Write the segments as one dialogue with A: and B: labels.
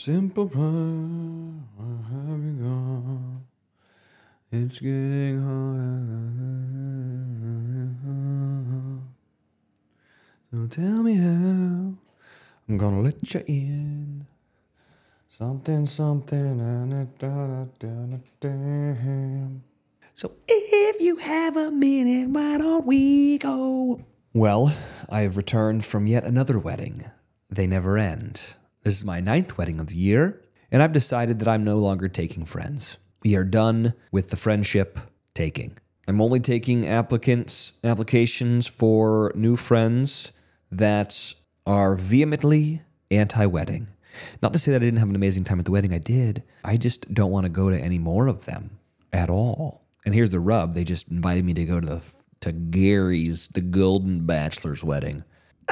A: Simple plan, where have you gone? It's getting harder. So tell me how I'm gonna let you in. Something, damn. So if you have a minute, why don't we go? Well, I have returned from yet another wedding. They never end. This is my 9th wedding of the year, and I've decided that I'm no longer taking friends. We are done with the friendship taking. I'm only taking applications for new friends that are vehemently anti-wedding. Not to say that I didn't have an amazing time at the wedding. I did. I just don't want to go to any more of them at all. And here's the rub. They just invited me to go to Gary's, the Golden Bachelor's wedding.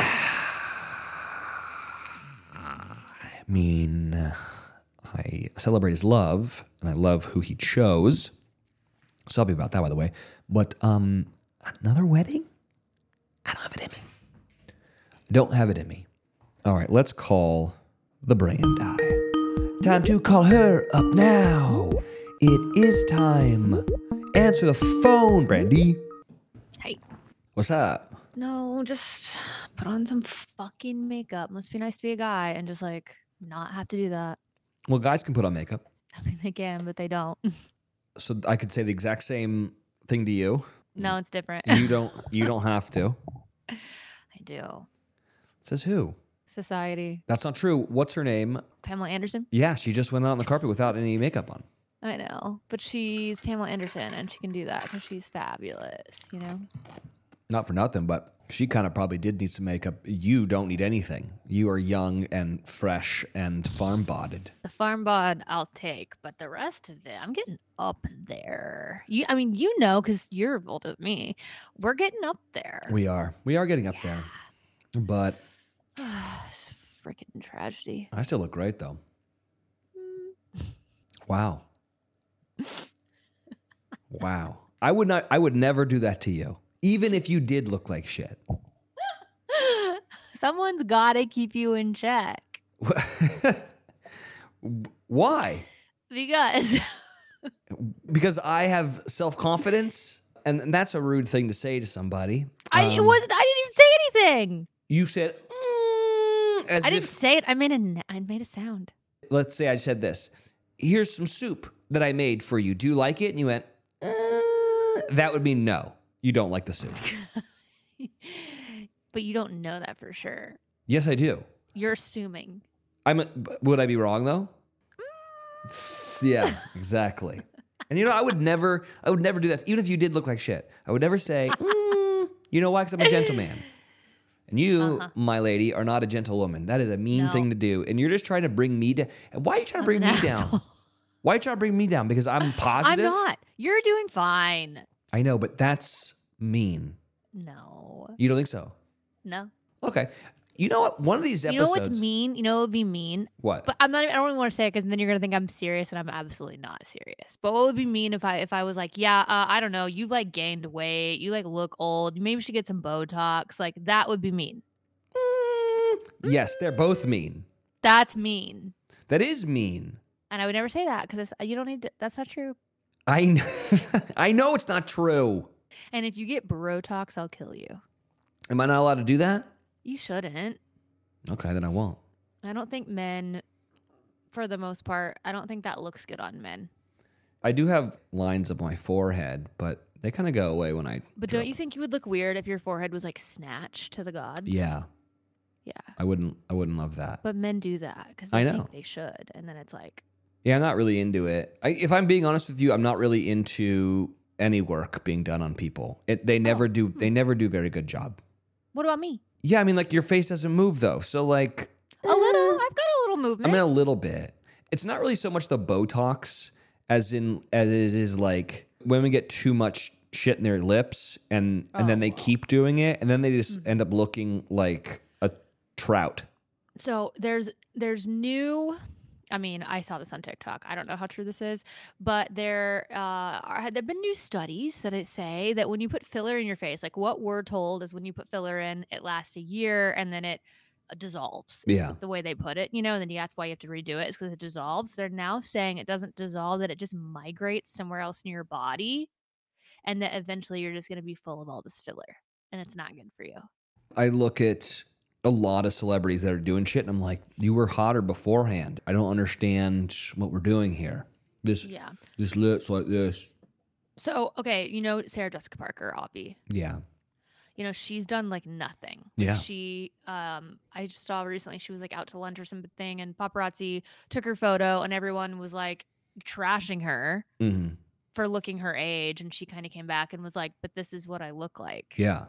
A: I mean, I celebrate his love, and I love who he chose. So happy about that, by the way. But another wedding? I don't have it in me. Don't have it in me. All right, let's call the Brandy. Time to call her up now. It is time. Answer the phone, Brandy.
B: Hey.
A: What's up?
B: No, just put on some fucking makeup. Must be nice to be a guy and just like not have to do that.
A: Well, guys can put on makeup.
B: I mean, they can, but they don't.
A: So I could say the exact same thing to you.
B: No, it's different.
A: You don't have to.
B: I do.
A: Says who?
B: Society.
A: That's not true. What's her name?
B: Pamela Anderson?
A: Yeah, she just went out on the carpet without any makeup on.
B: I know, but she's Pamela Anderson and she can do that because she's fabulous, you know?
A: Not for nothing, but she kind of probably did need some makeup. You don't need anything. You are young and fresh and farm-bodied.
B: The farm bod I'll take, but the rest of it, I'm getting up there. I mean, you know, because you're older than me. We're getting up there.
A: We are getting up there. But
B: freaking tragedy.
A: I still look great, though. Wow. Wow. I would never do that to you. Even if you did look like shit.
B: Someone's got to keep you in check.
A: Why?
B: Because
A: I have self-confidence, and that's a rude thing to say to somebody.
B: I didn't even say anything.
A: You said, as
B: I didn't say it. I made a sound.
A: Let's say I said this. Here's some soup that I made for you. Do you like it? And you went, that would mean no. You don't like the soup.
B: But you don't know that for sure.
A: Yes, I do.
B: You're assuming.
A: Would I be wrong though? Yeah, exactly. And I would never do that. Even if you did look like shit, I would never say, you know why? Because I'm a gentleman. And you, my lady, are not a gentlewoman. That is a mean thing to do. And you're just trying to bring me down. Why are you trying to bring me down? Why are you trying to bring me down? Because I'm positive?
B: I'm not. You're doing fine.
A: I know, but that's mean.
B: No.
A: You don't think so?
B: No.
A: Okay. You know what? One of these episodes.
B: You know what's mean? You know what would be mean?
A: What?
B: But I don't even want to say it because then you're gonna think I'm serious and I'm absolutely not serious. But what would be mean if I was like, yeah, I don't know, you like gained weight, you like look old, you maybe should get some Botox. Like that would be mean.
A: Yes, they're both mean.
B: That's mean.
A: That is mean.
B: And I would never say that because you don't need to, that's not true.
A: I know it's not true.
B: And if you get Botox, I'll kill you.
A: Am I not allowed to do that?
B: You shouldn't.
A: Okay, then I won't.
B: I don't think men, for the most part, I don't think that looks good on men.
A: I do have lines up my forehead, but they kind of go away when I.
B: But don't you think you would look weird if your forehead was like snatched to the gods?
A: Yeah.
B: Yeah.
A: I wouldn't love that.
B: But men do that because
A: I
B: they
A: know
B: think they should, and then it's like.
A: Yeah, I'm not really into it. If I'm being honest with you, I'm not really into any work being done on people. They never do. They never do a very good job.
B: What about me?
A: Yeah, I mean, like your face doesn't move though. So like
B: a little. I've got a little movement.
A: I mean, a little bit. It's not really so much the Botox as it is like women get too much shit in their lips and then they keep doing it and then they just end up looking like a trout.
B: So there's new. I mean, I saw this on TikTok. I don't know how true this is, but there've been new studies that say that when you put filler in your face, like what we're told is when you put filler in, it lasts a year and then it dissolves.
A: Yeah.
B: The way they put it, and then that's why you have to redo it is because it dissolves. They're now saying it doesn't dissolve, that it just migrates somewhere else in your body, and that eventually you're just going to be full of all this filler, and it's not good for you.
A: I look at a lot of celebrities that are doing shit, and I'm like, you were hotter beforehand. I don't understand what we're doing here. This lips like this.
B: So, okay, Sarah Jessica Parker, Obby.
A: Yeah.
B: She's done like nothing.
A: Yeah.
B: She, I just saw recently she was like out to lunch or something, and paparazzi took her photo, and everyone was like trashing her for looking her age, and she kind of came back and was like, "But this is what I look like."
A: Yeah.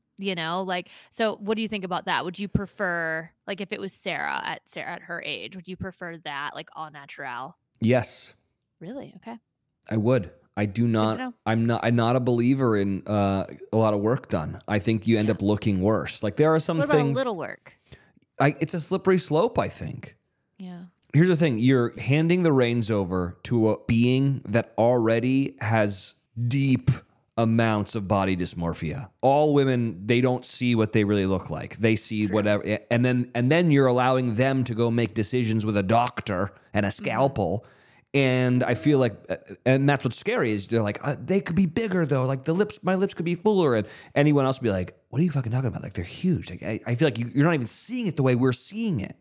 B: So what do you think about that? Would you prefer, like, if it was Sarah at her age, would you prefer that, like, all natural?
A: Yes.
B: Really? Okay.
A: I would. I do not. I'm not a believer in a lot of work done. I think you end up looking worse. Like there are some
B: what
A: things.
B: About a little work?
A: It's a slippery slope, I think.
B: Yeah.
A: Here's the thing. You're handing the reins over to a being that already has deep amounts of body dysmorphia. All women, they don't see what they really look like. They see whatever, and then you're allowing them to go make decisions with a doctor and a scalpel. And I feel like, and that's what's scary is they're like, they could be bigger though. Like my lips could be fuller, and anyone else would be like, what are you fucking talking about? Like they're huge. Like I feel like you're not even seeing it the way we're seeing it.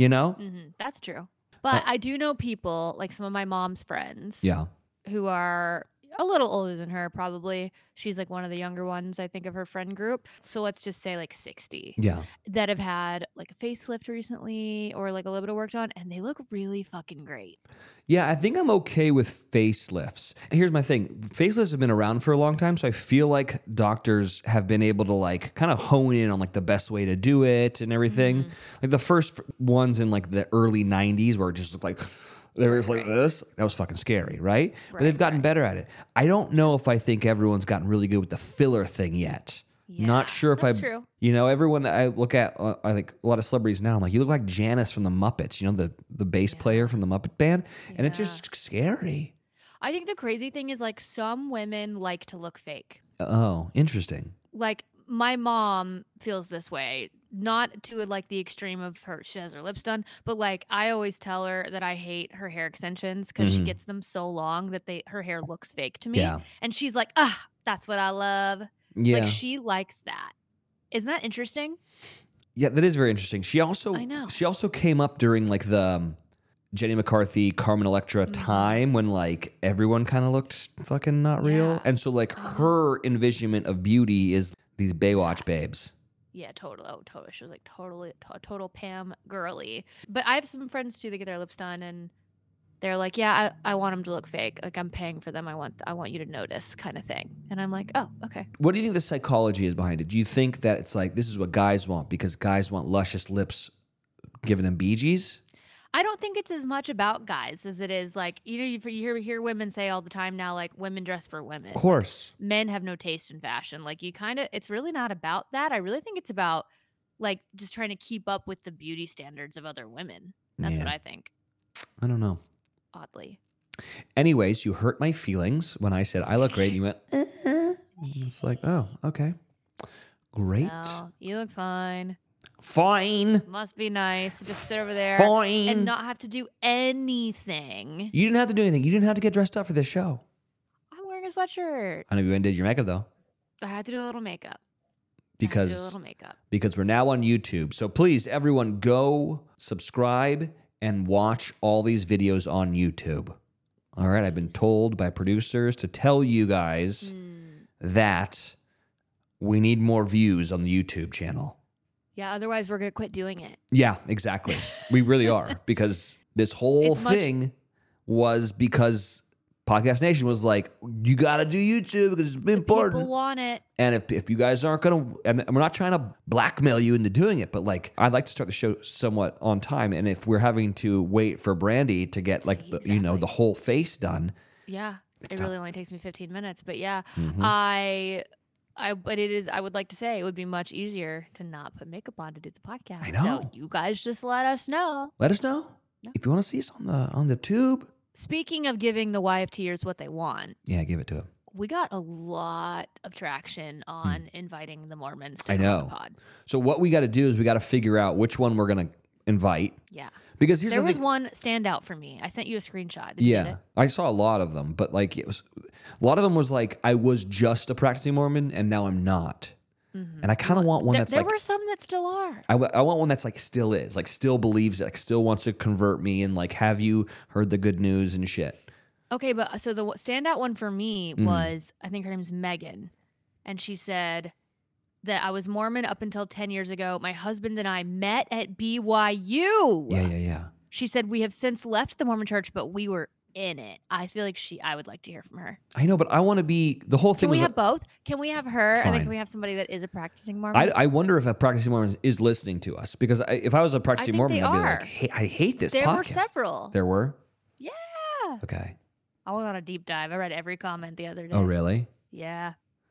B: That's true. But I do know people, like some of my mom's friends, who are a little older than her, probably. She's like one of the younger ones, I think, of her friend group. So let's just say like 60.
A: Yeah.
B: That have had like a facelift recently or like a little bit of work done, and they look really fucking great.
A: Yeah, I think I'm okay with facelifts. Here's my thing. Facelifts have been around for a long time, so I feel like doctors have been able to like kind of hone in on like the best way to do it and everything. Like the first ones in like the early 90s where it just looked like they were just like this. That was fucking scary, right? But they've gotten better at it. I don't know if I think everyone's gotten really good with the filler thing yet.
B: Yeah,
A: not sure if
B: true.
A: Everyone that I look at, I think a lot of celebrities now, I'm like, you look like Janice from the Muppets, the bass player from the Muppet Band. And it's just scary.
B: I think the crazy thing is like some women like to look fake.
A: Oh, interesting.
B: Like my mom feels this way. Not to like the extreme of she has her lips done, but like I always tell her that I hate her hair extensions because she gets them so long that her hair looks fake to me.
A: Yeah.
B: And she's like, that's what I love.
A: Yeah.
B: Like she likes that. Isn't that interesting?
A: Yeah, that is very interesting. She also came up during like the Jenny McCarthy, Carmen Electra time when like everyone kind of looked fucking not real.
B: Yeah.
A: And so like her envisionment of beauty is these Baywatch babes.
B: Yeah, totally. Oh, totally. She was like total Pam girly. But I have some friends too that get their lips done, and they're like, "Yeah, I want them to look fake. Like I'm paying for them. I want you to notice, kind of thing." And I'm like, "Oh, okay."
A: What do you think the psychology is behind it? Do you think that it's like this is what guys want because guys want luscious lips, giving them Bee Gees?
B: I don't think it's as much about guys as it is like, you hear women say all the time now, like women dress for women.
A: Of course.
B: Like, men have no taste in fashion. Like it's really not about that. I really think it's about like just trying to keep up with the beauty standards of other women. That's what I think.
A: I don't know.
B: Oddly.
A: Anyways, you hurt my feelings when I said I look great. And you went, It's like, oh, okay. Great.
B: No, you look fine.
A: Fine.
B: Must be nice to just sit over there and not have to do anything.
A: You didn't have to do anything. You didn't have to get dressed up for this show.
B: I'm wearing a sweatshirt.
A: I know you went and did your makeup though.
B: I had to do a little makeup.
A: Because we're now on YouTube. So please, everyone, go subscribe and watch all these videos on YouTube. All right. I've been told by producers to tell you guys that we need more views on the YouTube channel.
B: Yeah, otherwise we're going to quit doing it.
A: Yeah, exactly. We really are. Because this whole thing was because Podcast Nation was like, you got to do YouTube because it's important.
B: People want it.
A: And if you guys aren't going to, and we're not trying to blackmail you into doing it, but like, I'd like to start the show somewhat on time. And if we're having to wait for Brandy to get like, the whole face done.
B: Yeah. It really only takes me 15 minutes. But yeah, but I would like to say it would be much easier to not put makeup on to do the podcast.
A: I know.
B: So you guys just let us know.
A: Let us know. Yeah. If you want to see us on the tube.
B: Speaking of giving the YFTers what they want.
A: Yeah, give it to them.
B: we got a lot of traction on inviting the Mormons to
A: I
B: come on the
A: know.
B: pod.
A: So what we got to do is we got to figure out which one we're going to invite.
B: Yeah.
A: Because here's
B: There
A: the
B: was
A: thing.
B: one standout for me. I sent you a screenshot. Did you get
A: Yeah,
B: it?
A: I saw a lot of them, but like a lot of them was like I was just a practicing Mormon and now I'm not. And I kind of want one that's
B: there
A: like
B: were some that still are.
A: I want one that's like still is, like still believes it, like still wants to convert me and like have you heard the good news and shit.
B: Okay, but so the standout one for me was, I think her name's Megan. And she said that I was Mormon up until 10 years ago. My husband and I met at BYU.
A: Yeah.
B: She said, we have since left the Mormon church, but we were in it. I feel like I would like to hear from her.
A: I know, but I want to be the whole thing.
B: Can we
A: was
B: have both? Can we have her? And
A: Fine.
B: then can we have somebody that is a practicing Mormon?
A: I wonder if a practicing Mormon is listening to us because if I was a practicing
B: think
A: Mormon,
B: they
A: I'd be
B: are.
A: like, hey, I hate this
B: there
A: podcast.
B: were several.
A: There were?
B: Yeah.
A: Okay.
B: I went on a deep dive. I read every comment the other day.
A: Oh, really?
B: Yeah.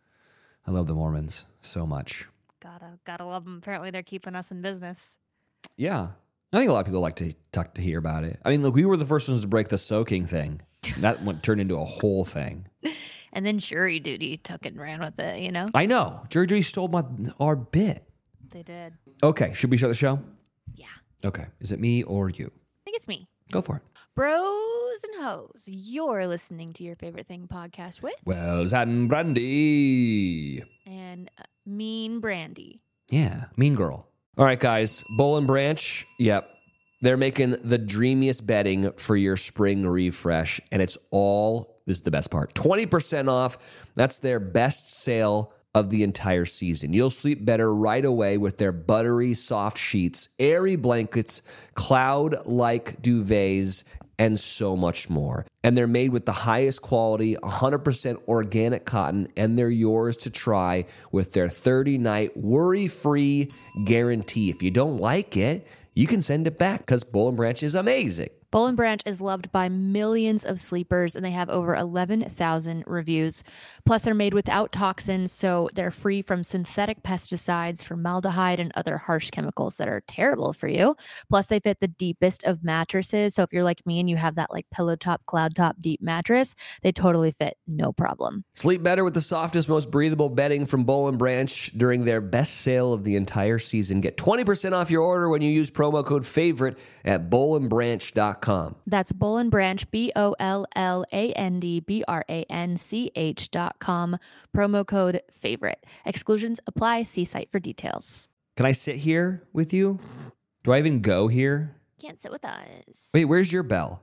A: I love the Mormons so much.
B: Gotta love them. Apparently they're keeping us in business.
A: Yeah. I think a lot of people like to hear about it. I mean, look, we were the first ones to break the soaking thing. That turned into a whole thing.
B: And then jury duty took it and ran with it, you know?
A: I know. Jury stole our bit.
B: They did.
A: Okay, should we start the show?
B: Yeah.
A: Okay. Is it me or you?
B: I think it's me.
A: Go for it.
B: Bros and hoes, you're listening to Your Favorite Thing podcast with
A: Well, Zat and Brandy.
B: and Mean Brandy.
A: Yeah, mean girl. All right, guys. Bowl and Branch. Yep. They're making the dreamiest bedding for your spring refresh, and it's all, this is the best part, 20% off. That's their best sale of the entire season. You'll sleep better right away with their buttery soft sheets, airy blankets, cloud-like duvets, and so much more. And they're made with the highest quality, 100% organic cotton, and they're yours to try with their 30-night worry-free guarantee. If you don't like it, you can send it back because Bowl and Branch is amazing.
B: Bowl and Branch is loved by millions of sleepers, and they have over 11,000 reviews. Plus, they're made without toxins, so they're free from synthetic pesticides, formaldehyde, and other harsh chemicals that are terrible for you. Plus, they fit the deepest of mattresses. So if you're like me and you have that like pillow top, cloud top, deep mattress, they totally fit, no problem.
A: Sleep better with the softest, most breathable bedding from Bowl and Branch during their best sale of the entire season. Get 20% off your order when you use promo code FAVORITE at bowlandbranch.com.
B: That's Bowl and Branch, BOLLANDBRANCH.com. Promo code FAVORITE. Exclusions apply. See site for details.
A: Can I sit here with you? Do I even go here?
B: Can't sit with us.
A: Wait, where's your bell?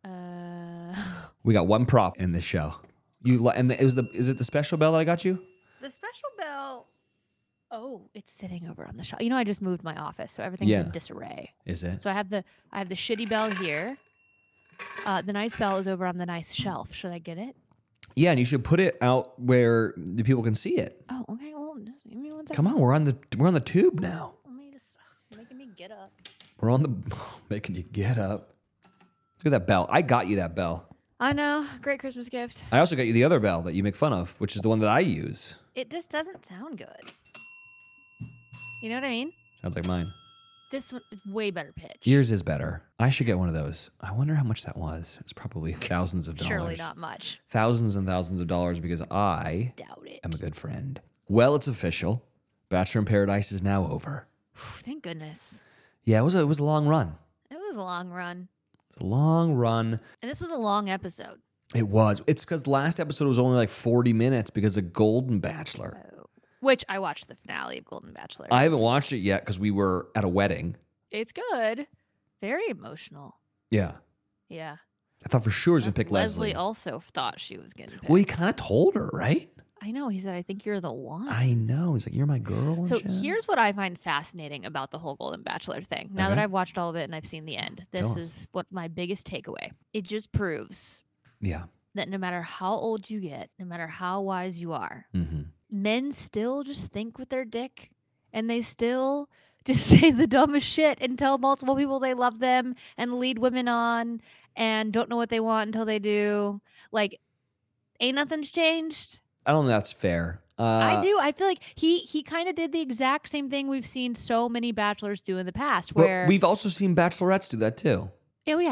A: We got one prop in this show. Is it the special bell that I got you?
B: The special bell. Oh, it's sitting over on the shelf. You know, I just moved my office, so everything's
A: Yeah.
B: in disarray.
A: Is it?
B: So I have the shitty bell here. The nice bell is over on the nice shelf. Should I get it?
A: Yeah, and you should put it out where the people can see it.
B: Oh, okay. Well, just give me one second.
A: Come on, we're on the tube now.
B: Let me just making me get up.
A: We're on the making you get up. Look at that bell. I got you that bell.
B: I know. Great Christmas gift.
A: I also got you the other bell that you make fun of, which is the one that I use.
B: It just doesn't sound good. You know what I mean?
A: Sounds like mine.
B: This one is way better pitch.
A: Yours is better. I should get one of those. I wonder how much that was. It's probably thousands of dollars.
B: Surely not much.
A: Thousands and thousands of dollars because I
B: Doubt it.
A: am a good friend. Well, it's official. Bachelor in Paradise is now over.
B: Thank goodness.
A: Yeah, it was a long run.
B: It was a long run.
A: It was a long run.
B: And this was a long episode.
A: It was. It's because last episode was only like 40 minutes because of Golden Bachelor.
B: Which I watched the finale of Golden Bachelor.
A: I haven't watched it yet because we were at a wedding.
B: It's good. Very emotional.
A: Yeah.
B: Yeah.
A: I thought for sure he was going to pick Leslie.
B: also thought she was getting picked.
A: Well, he kind of told her, right?
B: I know. He said, I think you're the one.
A: I know. He's like, you're my girl. And
B: So
A: shit.
B: here's what I find fascinating about the whole Golden Bachelor thing. Now that
A: Okay.
B: I've watched all of it and I've seen the end, this
A: Tell us.
B: is what my biggest takeaway. It just proves
A: Yeah.
B: that no matter how old you get, no matter how wise you are,
A: Mm-hmm.
B: men still just think with their dick and they still just say the dumbest shit and tell multiple people they love them and lead women on and don't know what they want until they do. Like, ain't nothing's changed.
A: I don't think that's fair.
B: I do. I feel like he kind of did the exact same thing we've seen so many bachelors do in the past where
A: But we've also seen bachelorettes do that too.
B: yeah, we have.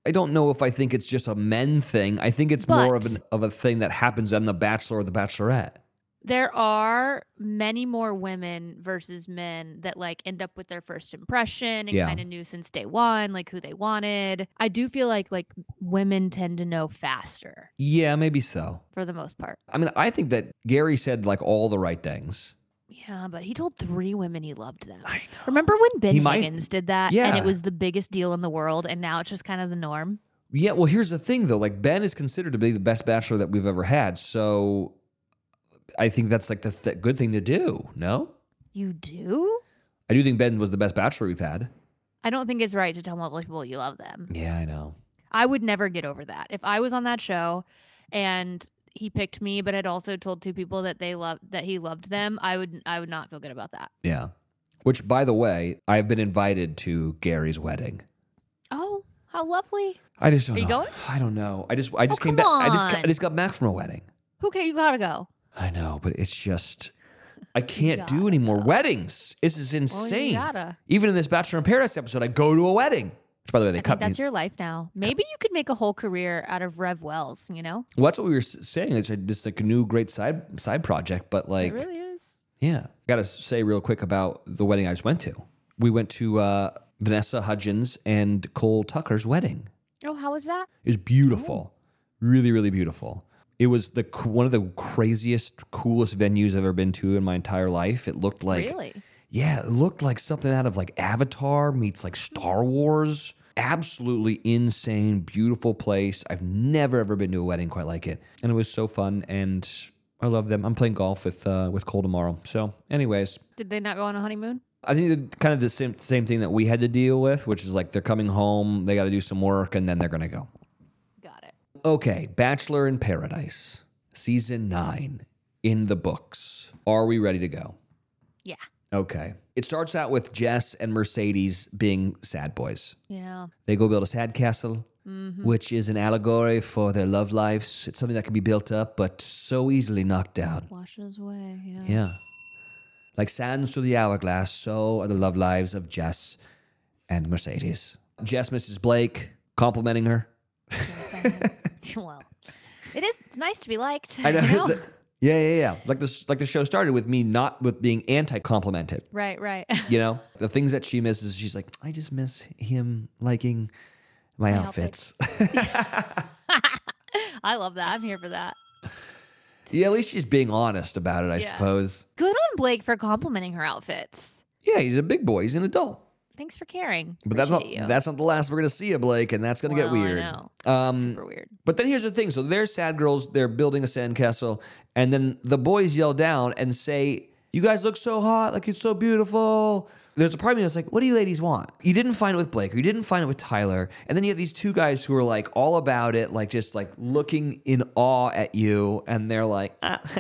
A: I don't know if I think it's just a men thing. I think it's more of a thing that happens on The Bachelor or The Bachelorette.
B: There are many more women versus men that like end up with their first impression and kind of knew since day one, like who they wanted. I do feel like women tend to know faster.
A: Yeah, maybe so.
B: For the most part.
A: I mean, I think that Gary said like all the right things.
B: Yeah, but he told 3 women he loved them.
A: I know.
B: Remember when Ben Higgins did that?
A: Yeah.
B: And it was the biggest deal in the world, and now it's just kind of the norm?
A: Yeah, well, here's the thing, though. Like, Ben is considered to be the best bachelor that we've ever had, so I think that's like the good thing to do, no?
B: You do?
A: I do think Ben was the best bachelor we've had.
B: I don't think it's right to tell multiple people you love them.
A: Yeah, I know.
B: I would never get over that. If I was on that show and he picked me, but had also told 2 people that he loved them, I would not feel good about that.
A: Yeah. Which, by the way, I've been invited to Gary's wedding.
B: Oh, how lovely!
A: I just don't know.
B: Are you going?
A: I don't know. I just came back. I just got back from a wedding.
B: Okay, you gotta go.
A: I know, but it's just I can't do any more weddings. This is insane.
B: Well, you gotta.
A: Even in this Bachelor in Paradise episode, I go to a wedding. Which, by the way, they cut me.
B: That's your life now. Maybe you could make a whole career out of Rev Wells, you know?
A: Well, that's what we were saying. It's just like a new great side project, but like...
B: It really is.
A: Yeah. Got to say real quick about the wedding I just went to. We went to Vanessa Hudgens and Cole Tucker's wedding.
B: Oh, how was that?
A: It was beautiful. Really, really beautiful. It was one of the craziest, coolest venues I've ever been to in my entire life. It looked like...
B: Really?
A: Yeah, it looked like something out of like Avatar meets like Star Wars. Absolutely insane, beautiful place. I've never ever been to a wedding quite like it, and it was so fun. And I love them. I'm playing golf with Cole tomorrow. So, anyways,
B: did they not go on a honeymoon?
A: I think they're kind of the same thing that we had to deal with, which is like they're coming home, they got to do some work, and then they're gonna go.
B: Got it.
A: Okay, Bachelor in Paradise, season 9 in the books. Are we ready to go?
B: Yeah.
A: Okay. It starts out with Jess and Mercedes being sad boys.
B: Yeah.
A: They go build a sad castle, which is an allegory for their love lives. It's something that can be built up, but so easily knocked down.
B: Washes away, yeah.
A: Yeah. Like sands through the hourglass, so are the love lives of Jess and Mercedes. Jess misses Blake, complimenting her.
B: Well, it's nice to be liked.
A: I know.
B: You know?
A: Yeah. Like the show started with me not with being anti-complimented.
B: Right.
A: You know, the things that she misses, she's like, I just miss him liking my outfits.
B: I love that. I'm here for that.
A: Yeah, at least she's being honest about it, I suppose.
B: Good on Blake for complimenting her outfits.
A: Yeah, he's a big boy. He's an adult.
B: Thanks for caring.
A: But
B: Appreciate you.
A: that's not the last we're going to see of Blake, and that's going to get weird.
B: I know. Super weird.
A: But then here's the thing. So they're sad girls. They're building a sandcastle, and then the boys yell down and say, you guys look so hot. Like, it's so beautiful. There's a part of me that's like, what do you ladies want? You didn't find it with Blake, or you didn't find it with Tyler. And then you have these 2 guys who are like all about it, like just like looking in awe at you. And they're like,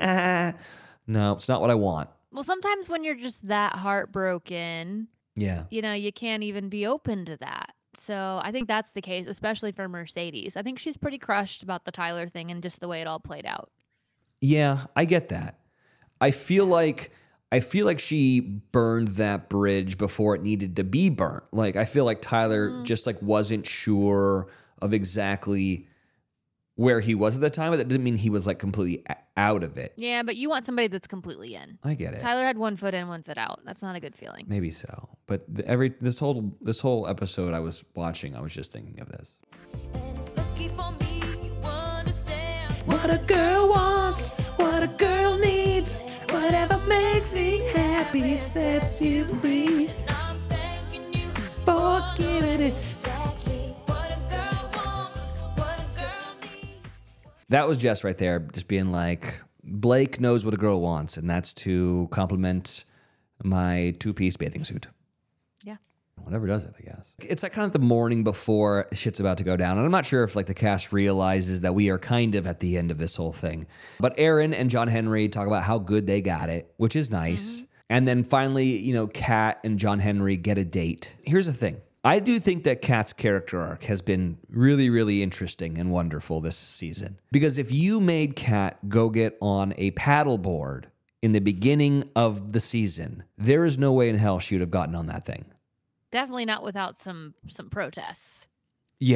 A: no, it's not what I want.
B: Well, sometimes when you're just that heartbroken,
A: Yeah.
B: you know, you can't even be open to that. So I think that's the case, especially for Mercedes. I think she's pretty crushed about the Tyler thing and just the way it all played out.
A: Yeah, I get that. I feel like she burned that bridge before it needed to be burnt. Like, I feel like Tyler just like wasn't sure of exactly where he was at the time, but that didn't mean he was like completely out of it.
B: Yeah, but you want somebody that's completely in.
A: I get it.
B: Tyler had 1 foot in, 1 foot out. That's not a good feeling.
A: Maybe so. But this whole episode I was watching, I was just thinking of this.
C: And it's lucky for me, you understand
A: What a girl wants, what a girl needs, whatever makes me happy sets you free.
C: I'm thanking you
A: For giving it.
C: exactly what a girl wants, what a girl needs.
A: That was Jess right there, just being like, Blake knows what a girl wants, and that's to compliment my 2-piece bathing suit.
B: Yeah.
A: Whatever does it, I guess. It's like kind of the morning before shit's about to go down. And I'm not sure if like the cast realizes that we are kind of at the end of this whole thing. But Aaron and John Henry talk about how good they got it, which is nice. And then finally, you know, Kat and John Henry get a date. Here's the thing. I do think that Kat's character arc has been really, really interesting and wonderful this season. Because if you made Kat go get on a paddleboard in the beginning of the season, there is no way in hell she would have gotten on that thing.
B: Definitely not without some protests.
A: Yeah.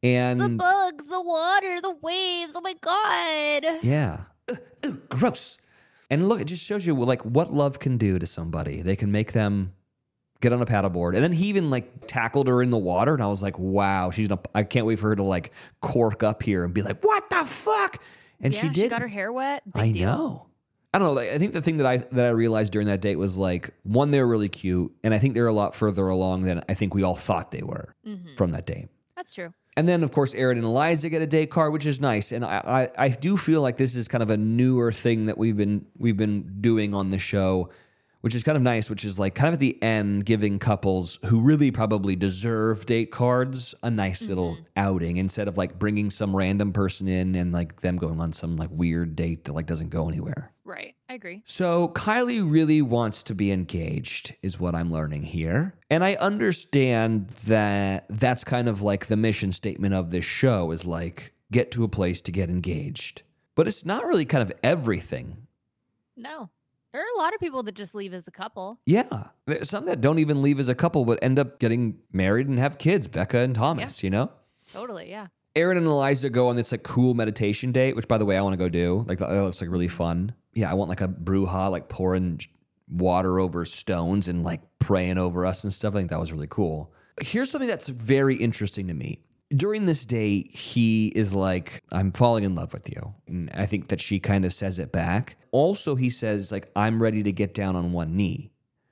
B: The
A: And
B: bugs, the water, the waves. Oh my God.
A: yeah. Gross. And look, it just shows you like what love can do to somebody. They can make them get on a paddleboard. And then he even like tackled her in the water. And I was like, wow, I can't wait for her to like cork up here and be like, what the fuck? And
B: Yeah,
A: she did.
B: got her hair wet. Big
A: I
B: deal.
A: know. I don't know. Like, I think the thing that I realized during that date was like, one, they were really cute. And I think they're a lot further along than I think we all thought they were from that date.
B: That's true.
A: And then, of course, Aaron and Eliza get a date card, which is nice. And I do feel like this is kind of a newer thing that we've been doing on the show, which is kind of nice, which is like kind of at the end giving couples who really probably deserve date cards a nice little outing instead of like bringing some random person in and like them going on some like weird date that like doesn't go anywhere.
B: Right. I agree.
A: So Kylie really wants to be engaged is what I'm learning here. And I understand that that's kind of like the mission statement of this show is like get to a place to get engaged. But it's not really kind of everything.
B: No. There are a lot of people that just leave as a couple.
A: Yeah. There's some that don't even leave as a couple but end up getting married and have kids, Becca and Thomas, you know?
B: Totally. Yeah.
A: Aaron and Eliza go on this like cool meditation date, which by the way, I want to go do. Like that looks like really fun. Yeah, I want like a brouhaha, like pouring water over stones and like praying over us and stuff. I think that was really cool. Here's something that's very interesting to me. During this day, he is like, I'm falling in love with you. And I think that she kind of says it back. Also, he says like, I'm ready to get down on one knee.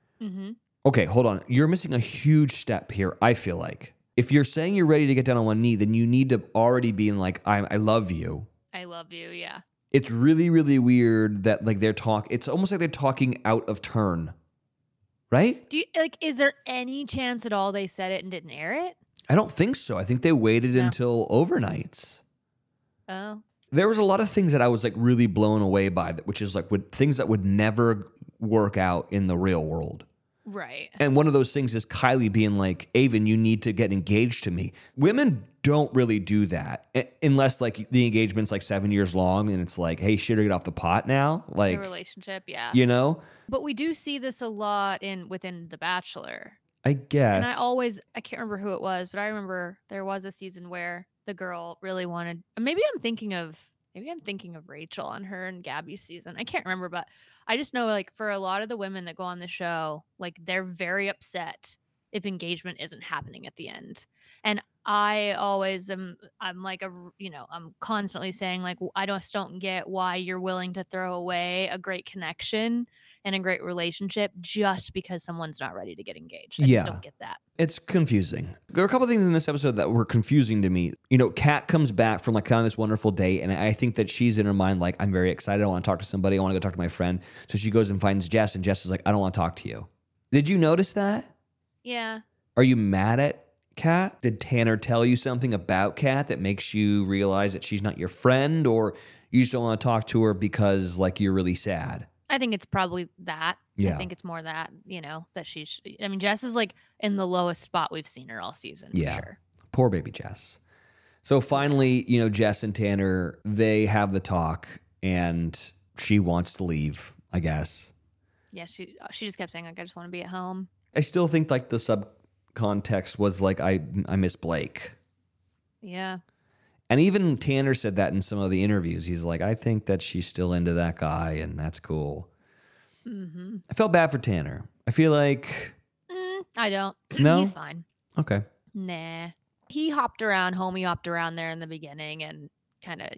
A: Okay, hold on. You're missing a huge step here, I feel like. If you're saying you're ready to get down on one knee, then you need to already be in like, I love you.
B: I love you. Yeah.
A: It's really, really weird that like it's almost like they're talking out of turn. Right?
B: Do you like, is there any chance at all they said it and didn't air it?
A: I don't think so. I think they waited
B: No.
A: until overnights.
B: Oh.
A: There was a lot of things that I was like really blown away by, which is like things that would never work out in the real world.
B: Right.
A: And one of those things is Kylie being like, Avon, you need to get engaged to me. Women don't really do that unless like the engagement's like 7 years long and it's like, hey, shit, or get off the pot now. Like,
B: The relationship. Yeah.
A: you know,
B: But we do see this a lot within The Bachelor.
A: I guess.
B: And I can't remember who it was, but I remember there was a season where the girl really wanted, maybe I'm thinking of Rachel on her and Gabby's season. I can't remember, but I just know like for a lot of the women that go on the show, like they're very upset if engagement isn't happening at the end. And I always I'm like I'm constantly saying like I just don't get why you're willing to throw away a great connection and a great relationship just because someone's not ready to get engaged. I
A: Yeah.
B: just don't get that.
A: It's confusing. There are a couple of things in this episode that were confusing to me. You know, Kat comes back from like kind of this wonderful date, and I think that she's in her mind like, I'm very excited. I want to talk to somebody. I want to go talk to my friend. So she goes and finds Jess, and Jess is like, I don't want to talk to you. Did you notice that?
B: Yeah.
A: Are you mad at Kat? Did Tanner tell you something about Kat that makes you realize that she's not your friend, or you just don't want to talk to her because like you're really sad?
B: I think it's probably that.
A: Yeah.
B: I think it's more that, that Jess is like in the lowest spot we've seen her all season.
A: Yeah.
B: For sure.
A: Poor baby Jess. So finally, Jess and Tanner, they have the talk, and she wants to leave, I guess.
B: Yeah. She just kept saying like, I just want to be at home.
A: I still think like the subcontext was like, I miss Blake.
B: Yeah.
A: And even Tanner said that in some of the interviews. He's like, I think that she's still into that guy, and that's cool.
B: Mm-hmm.
A: I felt bad for Tanner. I feel like,
B: I don't.
A: No?
B: He's fine.
A: okay.
B: Nah. He hopped around there in the beginning and kind of,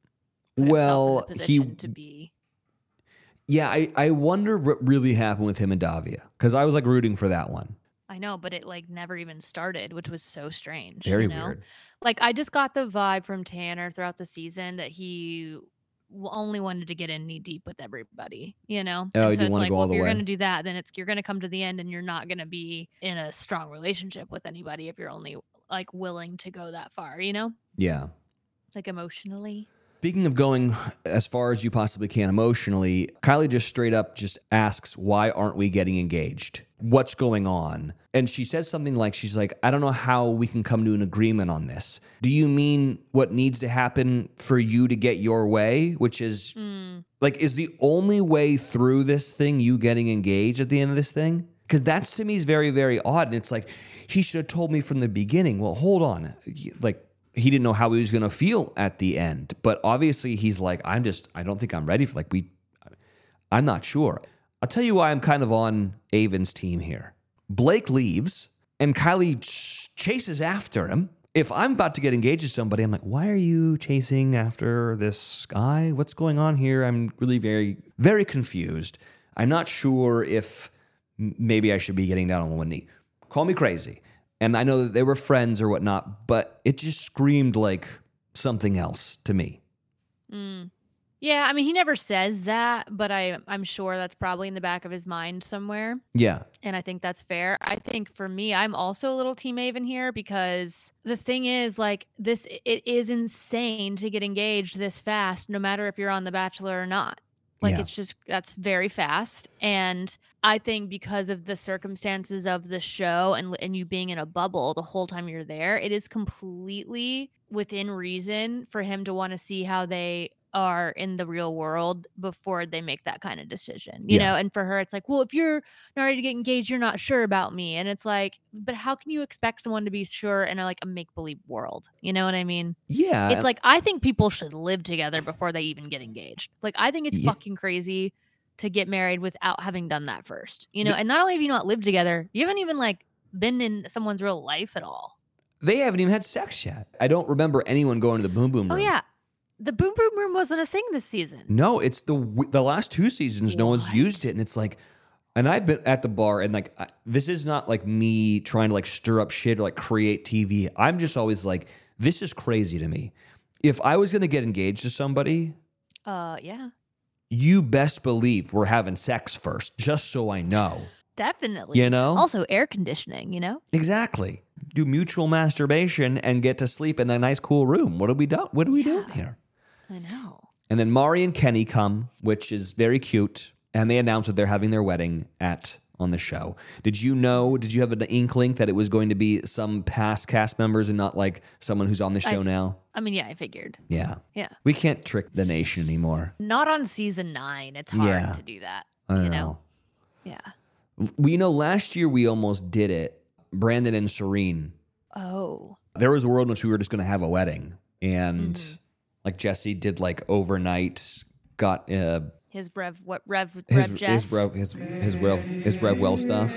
A: Well,
B: to be.
A: Yeah, I wonder what really happened with him and Davia, because I was like rooting for that one.
B: I know, but it like never even started, which was so strange.
A: Very weird.
B: Like I just got the vibe from Tanner throughout the season that he only wanted to get in knee deep with everybody,
A: Oh,
B: And
A: he
B: so
A: didn't
B: it's
A: want to
B: like,
A: go
B: well,
A: all
B: if
A: the
B: you're
A: way.
B: going to do that, then you're going to come to the end and you're not going to be in a strong relationship with anybody if you're only like willing to go that far,
A: Yeah.
B: Like emotionally.
A: Speaking of going as far as you possibly can emotionally, Kylie just straight up just asks, why aren't we getting engaged? What's going on? And she says something like, she's like, I don't know how we can come to an agreement on this. Do you mean what needs to happen for you to get your way? Which is like, is the only way through this thing you getting engaged at the end of this thing? Because that to me is very, very odd. And it's like, he should have told me from the beginning. Well, hold on. Like, he didn't know how he was going to feel at the end. But obviously he's like, I don't think I'm ready for I'm not sure. I'll tell you why I'm kind of on Avon's team here. Blake leaves and Kylie chases after him. If I'm about to get engaged to somebody, I'm like, why are you chasing after this guy? What's going on here? I'm really very, very confused. I'm not sure if maybe I should be getting down on one knee. Call me crazy. And I know that they were friends or whatnot, but it just screamed like something else to me.
B: Yeah, I mean, he never says that, but I'm sure that's probably in the back of his mind somewhere.
A: Yeah.
B: And I think that's fair. I think for me, I'm also a little Team Avon here because the thing is, like, it is insane to get engaged this fast, no matter if you're on The Bachelor or not. Like,
A: Yeah.
B: it's just, that's very fast. And I think because of the circumstances of the show and you being in a bubble the whole time you're there, it is completely within reason for him to want to see how they are in the real world before they make that kind of decision, you
A: Yeah.
B: know? And for her, it's like, well, if you're not ready to get engaged, you're not sure about me. And it's like, but how can you expect someone to be sure in a make-believe world? You know what I mean?
A: Yeah.
B: It's like, I think people should live together before they even get engaged. Like, I think it's
A: Yeah.
B: fucking crazy to get married without having done that first, you know? And not only have you not lived together, you haven't even been in someone's real life at all.
A: They haven't even had sex yet. I don't remember anyone going to the boom boom room.
B: Oh yeah. The boom boom room wasn't a thing this season.
A: No, it's the last 2 seasons. No one's used it, and it's like, and I've been at the bar, and this is not like me trying to stir up shit or create TV. I'm just always like, this is crazy to me. If I was gonna get engaged to somebody,
B: Yeah.
A: you best believe we're having sex first, just so I know.
B: Definitely.
A: You know?
B: Also air conditioning, you know?
A: Exactly. Do mutual masturbation and get to sleep in a nice, cool room. What are we doing? What are we doing here?
B: I know.
A: And then Mari and Kenny come, which is very cute, and they announce that they're having their wedding on the show. Did you have an inkling that it was going to be some past cast members and not someone who's on the show now?
B: I mean, yeah, I figured.
A: Yeah.
B: Yeah.
A: We can't trick the nation anymore.
B: Not on season 9. It's hard
A: Yeah.
B: to do that.
A: I
B: you
A: know.
B: Yeah.
A: Last year we almost did it. Brandon and Serene.
B: Oh.
A: There was a world in which we were just going to have a wedding. And Jesse did overnight, got
B: His Rev
A: his
B: Jess.
A: Rev Well stuff.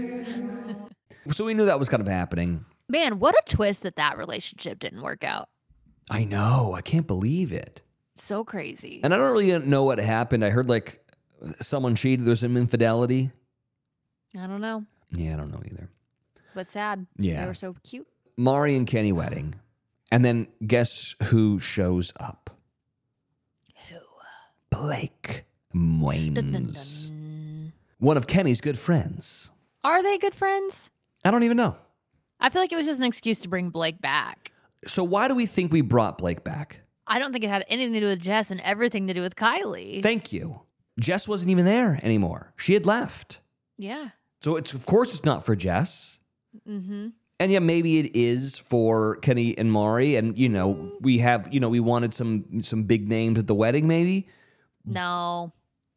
A: So we knew that was kind of happening.
B: Man, what a twist that relationship didn't work out.
A: I know. I can't believe it.
B: So crazy.
A: And I don't really know what happened. I heard someone cheated. There's some infidelity.
B: I don't know.
A: Yeah, I don't know either.
B: But sad.
A: Yeah.
B: They were so cute.
A: Mari and Kenny wedding. And then guess who shows up?
B: Who?
A: Blake
B: Dun, dun,
A: Moynes.
B: dun.
A: One of Kenny's good friends.
B: Are they good friends?
A: I don't even know.
B: I feel like it was just an excuse to bring Blake back.
A: So why do we think we brought Blake back?
B: I don't think it had anything to do with Jess and everything to do with Kylie.
A: Thank you. Jess wasn't even there anymore. She had left.
B: Yeah.
A: So of course it's not for Jess.
B: Mm-hmm.
A: And yeah, maybe it is for Kenny and Mari. And, we wanted some big names at the wedding, maybe.
B: No.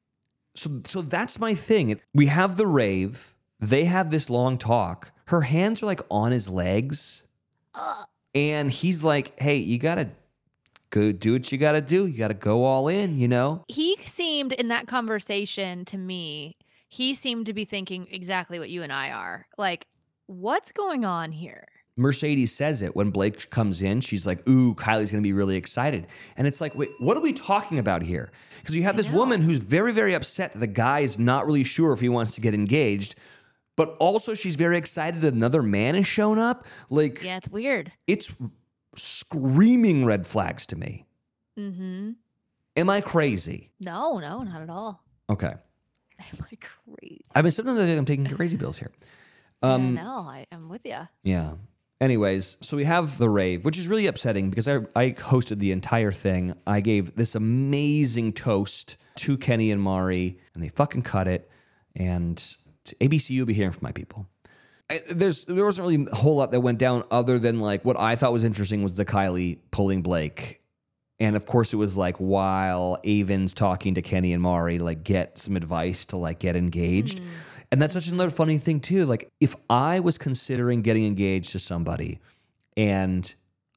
A: So that's my thing. We have the rave. They have this long talk. Her hands are on his legs. And he's like, hey, you got to go do what you got to do. You got to go all in,
B: He seemed in that conversation to me, he seemed to be thinking exactly what you and I are. What's going on here?
A: Mercedes says it when Blake comes in. She's like, ooh, Kylie's going to be really excited. And it's like, wait, what are we talking about here? Because you have this woman who's very, very upset that the guy is not really sure if he wants to get engaged. But also she's very excited that another man has shown up.
B: Yeah, it's weird.
A: It's screaming red flags to me.
B: Mm-hmm.
A: Am I crazy?
B: No, not at all.
A: Okay.
B: Am I crazy?
A: I mean, sometimes I think I'm taking crazy pills here.
B: No, I'm with you.
A: Yeah. Anyways, so we have the rave, which is really upsetting because I hosted the entire thing. I gave this amazing toast to Kenny and Mari, and they fucking cut it. And ABC, you'll be hearing from my people. There wasn't really a whole lot that went down other than what I thought was interesting was the Kylie pulling Blake. And of course it was while Avon's talking to Kenny and Mari, get some advice to get engaged. And that's such another funny thing too. If I was considering getting engaged to somebody and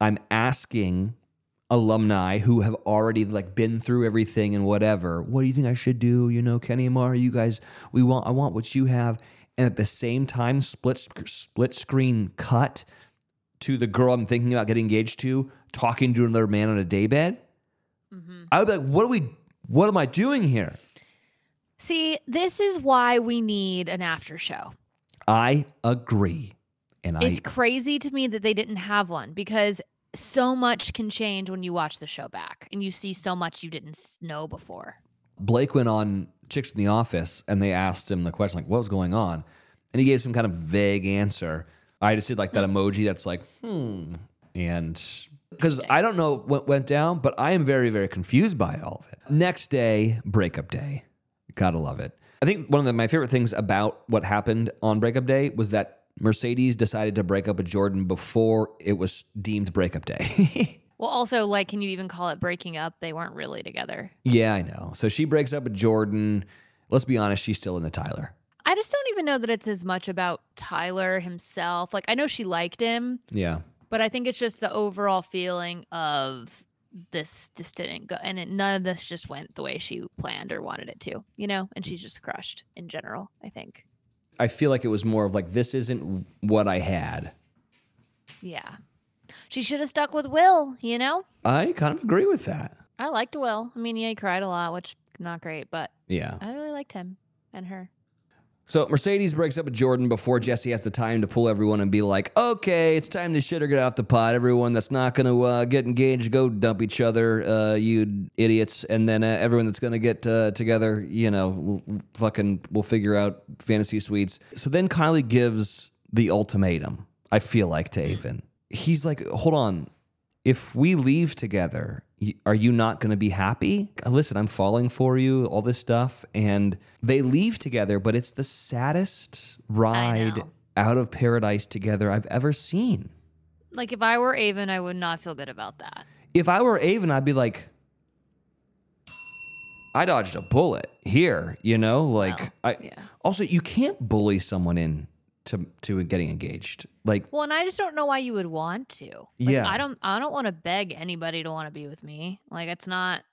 A: I'm asking alumni who have already like been through everything and whatever, what do you think I should do? You know, Kenny and Mara, you guys, I want what you have. And at the same time, split screen cut to the girl I'm thinking about getting engaged to, talking to another man on a daybed. I would be like, what am I doing here?
B: See, this is why we need an after show.
A: I agree. And
B: It's crazy to me that they didn't have one because so much can change when you watch the show back and you see so much you didn't know before.
A: Blake went on Chicks in the Office and they asked him the question, like, what was going on? And he gave some kind of vague answer. I just did like that emoji that's like, And because I don't know what went down, but I am very, very confused by all of it. Next day, breakup day. Gotta love it. I think one of my favorite things about what happened on breakup day was that Mercedes decided to break up with Jordan before it was deemed breakup day.
B: Well, also, like, can you even call it breaking up? They weren't really together.
A: Yeah, I know. So she breaks up with Jordan. Let's be honest, she's still into Tyler.
B: I just don't even know that it's as much about Tyler himself. Like, I know she liked him,
A: Yeah.
B: but I think it's just the overall feeling of this just didn't go. And none of this just went the way she planned or wanted it to, you know? And she's just crushed in general, I think.
A: I feel like it was more of like, this isn't what I had.
B: Yeah. She should have stuck with Will, you know?
A: I kind of agree with that.
B: I liked Will. I mean, yeah, he cried a lot, which not great, but
A: Yeah.
B: I really liked him and her.
A: So Mercedes breaks up with Jordan before Jesse has the time to pull everyone and be like, okay, it's time to shit or get off the pot. Everyone that's not going to get engaged, go dump each other, you idiots. And then everyone that's going to get together, you know, we'll figure out fantasy suites. So then Kylie gives the ultimatum, I feel like, to Avon. He's like, hold on. If we leave together, are you not going to be happy? Listen, I'm falling for you, all this stuff. And they leave together, but it's the saddest ride
B: know.
A: out of paradise together I've ever seen.
B: Like, if I were Avon, I would not feel good about that.
A: If I were Avon, I'd be like, I dodged a bullet here, you know? Like,
B: yeah.
A: Also, you can't bully someone to getting engaged. Like,
B: Well, and I just don't know why you would want to. Like,
A: Yeah.
B: I don't want to beg anybody to want to be with me. Like, it's not,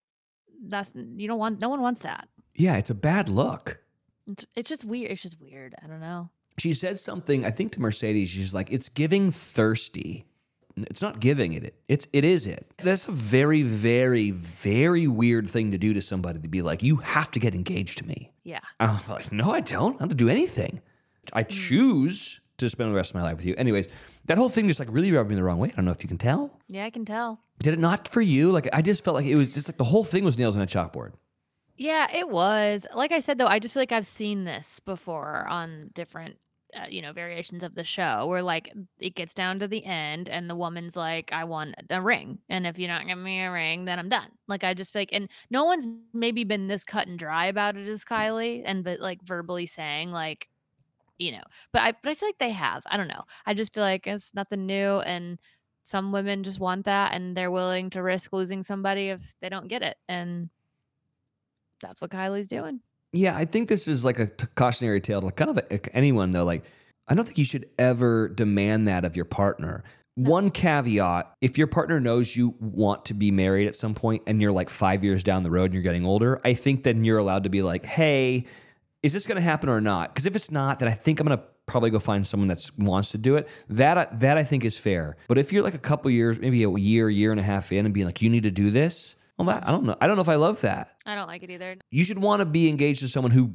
B: no one wants that.
A: yeah, it's a bad look.
B: It's just weird. It's just weird. I don't know.
A: She said something, I think to Mercedes, she's like, it's giving thirsty. It's not giving it. It is it. That's a very, very, very weird thing to do to somebody, to be like, you have to get engaged to me.
B: Yeah.
A: I was like, no, I don't. I don't have to do anything. I choose to spend the rest of my life with you. Anyways, that whole thing just like really rubbed me the wrong way. I don't know if you can tell.
B: Yeah, I can tell.
A: Did it not for you? Like, I just felt like it was just like the whole thing was nails on a chalkboard.
B: Yeah, it was. Like I said, though, I just feel like I've seen this before on different, variations of the show where like it gets down to the end and the woman's like, I want a ring. And if you're not giving me a ring, then I'm done. Like, I just feel like, and no one's maybe been this cut and dry about it as Kylie but like verbally saying like, but I feel like they have. I don't know. I just feel like it's nothing new. And some women just want that and they're willing to risk losing somebody if they don't get it. And that's what Kylie's doing.
A: Yeah, I think this is like a cautionary tale to kind of anyone, though. Like, I don't think you should ever demand that of your partner. One caveat, if your partner knows you want to be married at some point and you're like 5 years down the road and you're getting older, I think then you're allowed to be like, hey, is this going to happen or not? Because if it's not, then I think I'm going to probably go find someone that wants to do it. That I think is fair. But if you're like a couple years, maybe a year and a half in and being like, you need to do this, well, I don't know. I don't know if I love that.
B: I don't like it either.
A: You should want to be engaged to someone who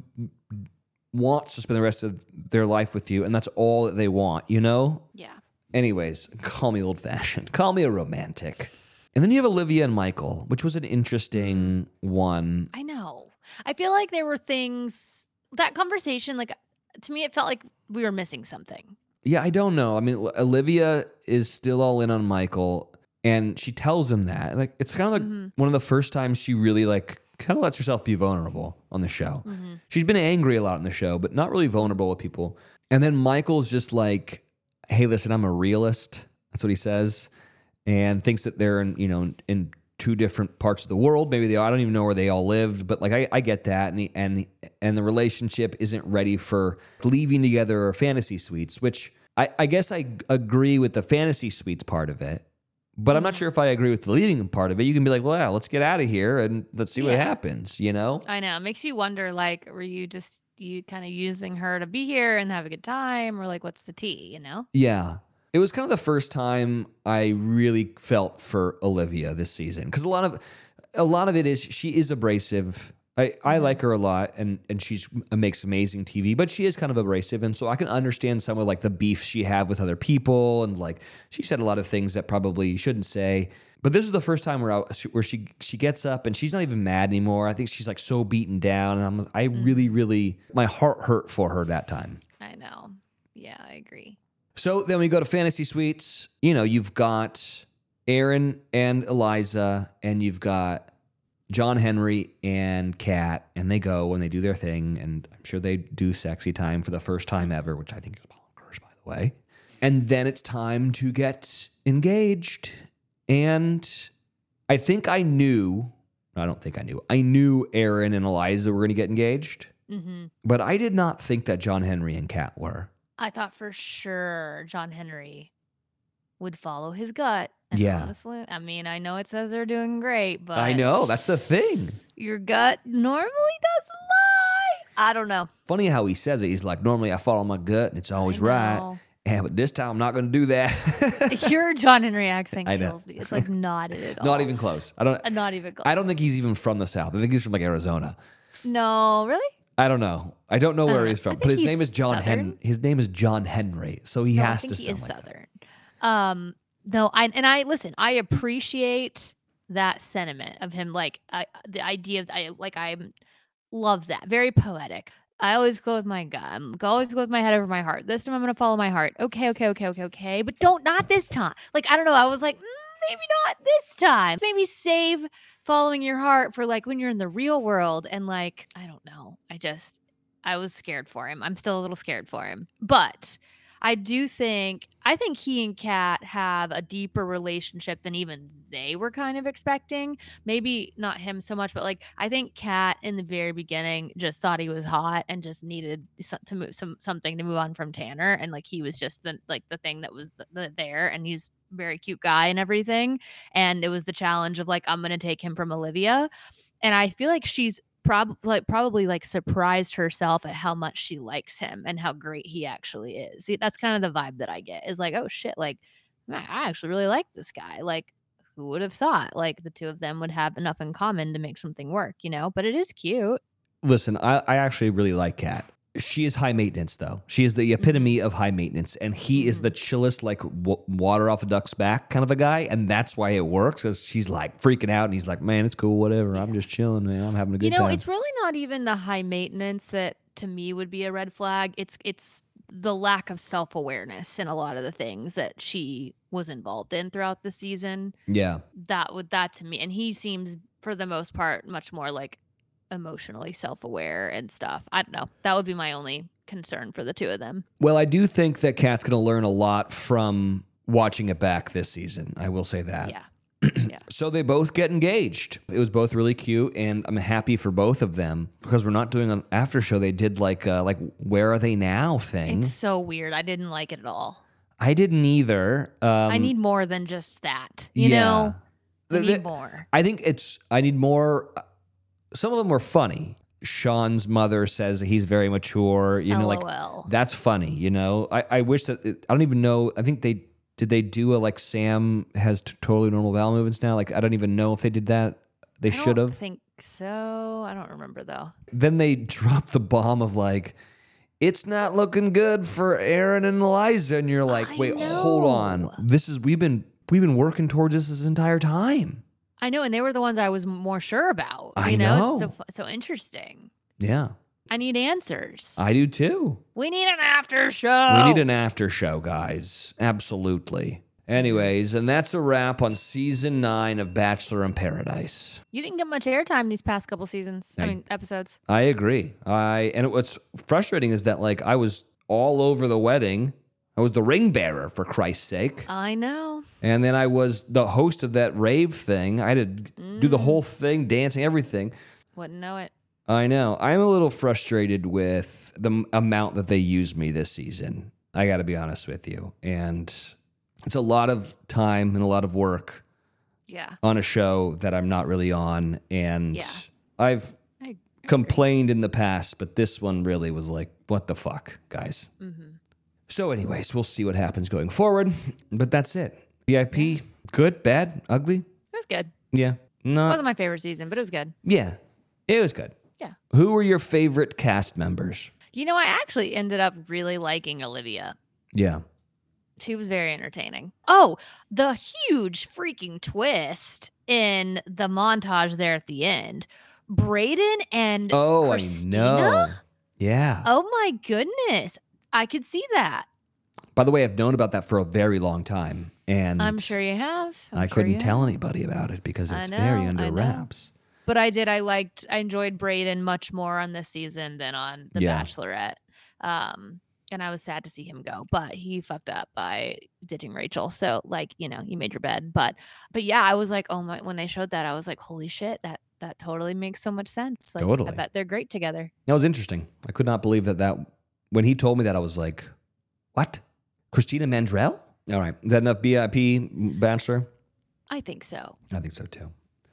A: wants to spend the rest of their life with you, and that's all that they want, you know?
B: Yeah.
A: Anyways, call me old-fashioned. Call me a romantic. And then you have Olivia and Michael, which was an interesting one.
B: I know. I feel like there were things, that conversation, like, to me, it felt like we were missing something.
A: Yeah, I don't know. I mean, Olivia is still all in on Michael, and she tells him that. Like, it's kind of like one of the first times she really, like, kind of lets herself be vulnerable on the show. She's been angry a lot on the show, but not really vulnerable with people. And then Michael's just like, hey, listen, I'm a realist. That's what he says. And thinks that they're in two different parts of the world. Maybe I don't even know where they all lived, but like I get that. And the relationship isn't ready for leaving together or fantasy suites, which I guess I agree with the fantasy suites part of it. But I'm not sure if I agree with the leaving part of it. You can be like, well, yeah, let's get out of here and let's see what
B: Yeah.
A: happens, you know?
B: I know. It makes you wonder, like, were you kind of using her to be here and have a good time? Or like, what's the tea, you know?
A: Yeah. It was kind of the first time I really felt for Olivia this season. Because a lot of it is she is abrasive. I like her a lot and she's makes amazing TV, but she is kind of abrasive. And so I can understand some of like the beef she have with other people. And like she said a lot of things that probably you shouldn't say. But this is the first time where she gets up and she's not even mad anymore. I think she's like so beaten down. And I really, my heart hurt for her that time.
B: I know. Yeah, I agree.
A: So then we go to Fantasy Suites. You know, you've got Aaron and Eliza, and you've got John Henry and Kat, and they go and they do their thing, and I'm sure they do sexy time for the first time ever, which I think is bonkers, by the way. And then it's time to get engaged. And I think I knew Aaron and Eliza were going to get engaged, but I did not think that John Henry and Kat were.
B: I thought for sure John Henry would follow his gut. And
A: Yeah.
B: honestly, I mean, I know it says they're doing great, but
A: I know, that's the thing.
B: your gut normally doesn't lie. I don't know.
A: Funny how he says it. He's like, normally I follow my gut and it's always right.
B: know.
A: Yeah, but this time I'm not going to do that.
B: Your John Henry accent
A: I know.
B: kills me. It's like not it at all.
A: Not even close.
B: Not even close.
A: I don't think he's even from the South. I think he's from like Arizona.
B: No, really?
A: I don't know. I don't know where he's
B: I
A: from.
B: think
A: But his
B: he's
A: name is John
B: Southern.
A: His name is John Henry. So he
B: No,
A: has
B: I
A: to
B: think he
A: sound
B: is
A: like that.
B: Southern. No, I listen. I appreciate that sentiment of him. Like the idea of I love that. Very poetic. I always go with my gut. I'm always go with my head over my heart. This time I'm gonna follow my heart. Okay. But not this time. Like I don't know. I was like, maybe not this time. Maybe save following your heart for like when you're in the real world. And like I don't know. I was scared for him. I'm still a little scared for him, but. I think he and Kat have a deeper relationship than even they were kind of expecting. Maybe not him so much, but like I think Kat in the very beginning just thought he was hot and just needed something to move on from Tanner, and like he was just the thing that was there, and he's a very cute guy and everything, and it was the challenge of like I'm gonna take him from Olivia, and I feel like she's probably like surprised herself at how much she likes him and how great he actually is. See, that's kind of the vibe that I get is like, oh shit, like I actually really like this guy. Like, who would have thought like the two of them would have enough in common to make something work, you know? But it is cute.
A: Listen, I actually really like Kat. She is high maintenance, though. She is the epitome of high maintenance, and he is the chillest, like water off a duck's back kind of a guy, and that's why it works. Because she's like freaking out, and he's like, "Man, it's cool, whatever. I'm just chilling, man. I'm having a good time."
B: It's really not even the high maintenance that to me would be a red flag. It's the lack of self-awareness in a lot of the things that she was involved in throughout the season.
A: Yeah.
B: That to me, and he seems for the most part much more like emotionally self-aware and stuff. I don't know. That would be my only concern for the two of them.
A: Well, I do think that Kat's going to learn a lot from watching it back this season. I will say that.
B: Yeah.
A: So they both get engaged. It was both really cute, and I'm happy for both of them because we're not doing an after show. They did like Where Are They Now thing.
B: It's so weird. I didn't like it at all.
A: I didn't either.
B: I need more than just that. You know? I need more.
A: I think I need more. Some of them were funny. Sean's mother says that he's very mature. You know, like
B: LOL.
A: that's funny. You know, I wish that I don't even know. I think did they do a like Sam has totally normal bowel movements now? Like I don't even know if they did that. They should
B: I
A: have.
B: think so. I don't remember though.
A: Then they dropped the bomb of like, it's not looking good for Aaron and Eliza, and you're like,
B: I
A: wait, hold on.
B: know.
A: We've been working towards this entire time.
B: I know, and they were the ones I was more sure about.
A: I
B: you know,
A: know.
B: It's so interesting.
A: Yeah,
B: I need answers.
A: I do too.
B: We need an after show.
A: We need an after show, guys. Absolutely. Anyways, and that's a wrap on season 9 of Bachelor in Paradise.
B: You didn't get much airtime these past couple seasons. I mean, episodes.
A: I agree. What's frustrating is that like I was all over the wedding. I was the ring bearer, for Christ's sake.
B: I know.
A: And then I was the host of that rave thing. I had to do the whole thing, dancing, everything.
B: Wouldn't know it.
A: I know. I'm a little frustrated with the amount that they used me this season. I got to be honest with you. And It's a lot of time and a lot of work
B: Yeah.
A: on a show that I'm not really on. And
B: Yeah.
A: I've
B: I agree.
A: complained in the past, but this one really was like, what the fuck, guys?
B: Mm-hmm.
A: So anyways, we'll see what happens going forward. But that's it. VIP, good, bad, ugly?
B: It was good.
A: Yeah.
B: It
A: Not
B: wasn't my favorite season, but it was good.
A: Yeah, it was good.
B: Yeah.
A: Who were your favorite cast members?
B: You know, I actually ended up really liking Olivia.
A: Yeah.
B: She was very entertaining. Oh, the huge freaking twist in the montage there at the end. Braden and
A: Oh,
B: Christina?
A: I know. Yeah.
B: Oh my goodness. I could see that.
A: By the way, I've known about that for a very long time, and
B: I'm sure you have.
A: I couldn't tell anybody about it because
B: I
A: it's very
B: know,
A: under
B: I know.
A: wraps.
B: But I did. I enjoyed Braden much more on this season than on The
A: Yeah.
B: Bachelorette. And I was sad to see him go, but he fucked up by ditching Rachel. So like, you know, you made your bed. But yeah, I was like, oh my, when they showed that, I was like, holy shit, that totally makes so much sense. Like,
A: Totally.
B: I bet they're great together.
A: That was interesting. I could not believe that when he told me that, I was like, what? Christina Mandrell? All right. Is that enough BIP, Bachelor?
B: I think so.
A: I think so too.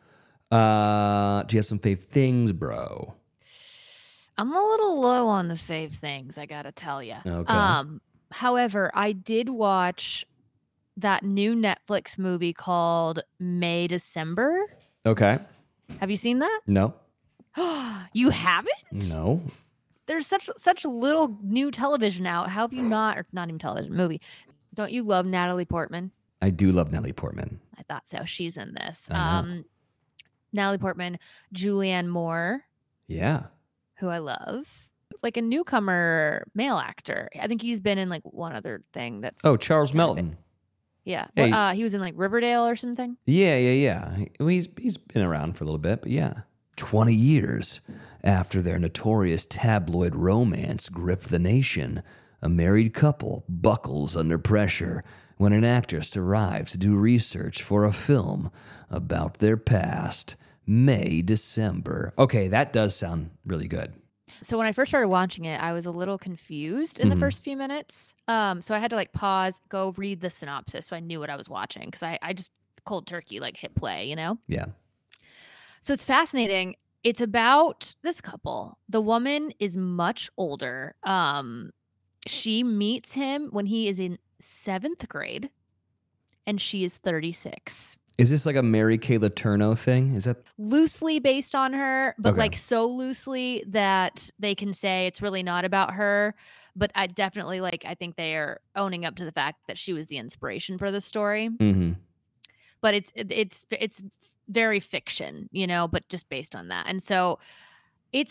A: Do you have some fave things, bro?
B: I'm a little low on the fave things, I gotta tell you.
A: Okay.
B: However, I did watch that new Netflix movie called May December.
A: Okay.
B: Have you seen that?
A: No.
B: You haven't?
A: No.
B: There's such little new television out. How have you not, or not even television, movie? Don't you love Natalie Portman?
A: I do love Natalie Portman.
B: I thought so. She's in this.
A: I know.
B: Natalie Portman, Julianne Moore,
A: Yeah.
B: who I love, like a newcomer male actor. I think he's been in like one other thing that's
A: Oh, Charles
B: kind of
A: Melton.
B: yeah.
A: Hey.
B: He was in like Riverdale or something.
A: Yeah. He's been around for a little bit, but yeah. 20 years after their notorious tabloid romance gripped the nation, a married couple buckles under pressure when an actress arrives to do research for a film about their past. May, December. Okay, that does sound really good.
B: So when I first started watching it, I was a little confused in the first few minutes. So I had to like pause, go read the synopsis so I knew what I was watching because I just cold turkey like hit play, you know?
A: Yeah.
B: So it's fascinating. It's about this couple. The woman is much older. She meets him when he is in 7th grade and she is 36.
A: Is this like a Mary Kay Letourneau thing? Is that
B: Loosely based on her, but
A: Okay.
B: like so loosely that they can say it's really not about her. But I definitely I think they are owning up to the fact that she was the inspiration for the story.
A: mm-hmm.
B: But it's very fiction, you know, but just based on that. And so it's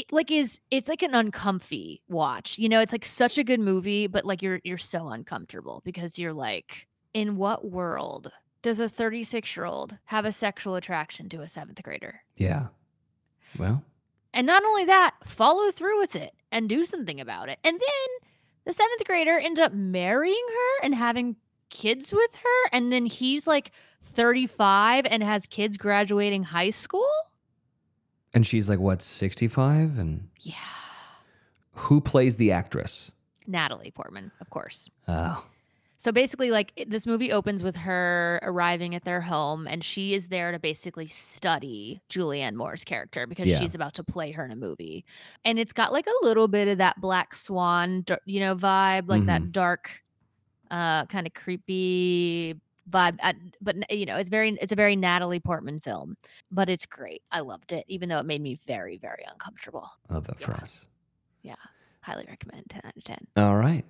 B: like an uncomfy watch. You know, it's like such a good movie, but like you're so uncomfortable because you're like, in what world does a 36-year-old have a sexual attraction to a 7th grader?
A: Yeah. Well,
B: And not only that, follow through with it and do something about it. And then the 7th grader ends up marrying her and having kids with her. And then he's like 35 and has kids graduating high school.
A: and she's like, what, 65? And
B: Yeah.
A: who plays the actress?
B: Natalie Portman, of course.
A: Oh,
B: So basically, this movie opens with her arriving at their home, and she is there to basically study Julianne Moore's character because
A: Yeah.
B: she's about to play her in a movie. And it's got like a little bit of that Black Swan, vibe, like that dark, kind of creepy vibe. But you know, it's a very Natalie Portman film, but it's great. I loved it, even though it made me very, very uncomfortable.
A: love that for us.
B: Yeah, highly recommend. 10 out of 10.
A: All right.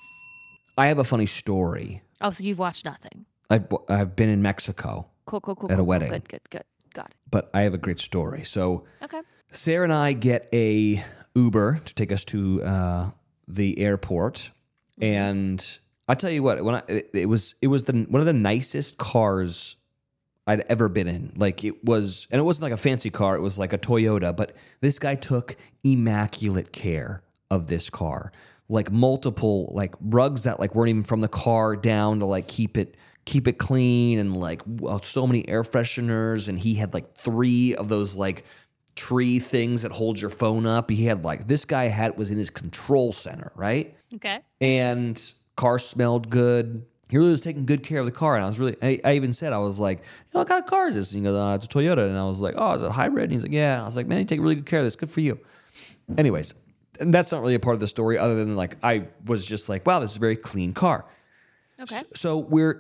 A: I have a funny story.
B: Oh, so you've watched nothing?
A: I've been in Mexico,
B: Cool.
A: At a
B: cool.
A: wedding.
B: Good. Got it.
A: but I have a great story. So
B: Okay.
A: Sarah and I get a Uber to take us to the airport, and I tell you what, it was one of the nicest cars I'd ever been in. Like it wasn't like a fancy car; it was like a Toyota. But this guy took immaculate care of this car, like multiple like rugs that like weren't even from the car down to like keep it clean, and like so many air fresheners, and he had like 3 of those like tree things that hold your phone up. He had like this guy was in his control center, right?
B: Okay.
A: And car smelled good. he really was taking good care of the car. And I was really, I even said, I was like, what kind of car is this? And he goes, it's a Toyota. And I was like, oh, is it a hybrid? And he's like, yeah. And I was like, man, you take really good care of this. Good for you. Anyways, and that's not really a part of the story other than like, I was just like, wow, this is a very clean car.
B: Okay.
A: So we're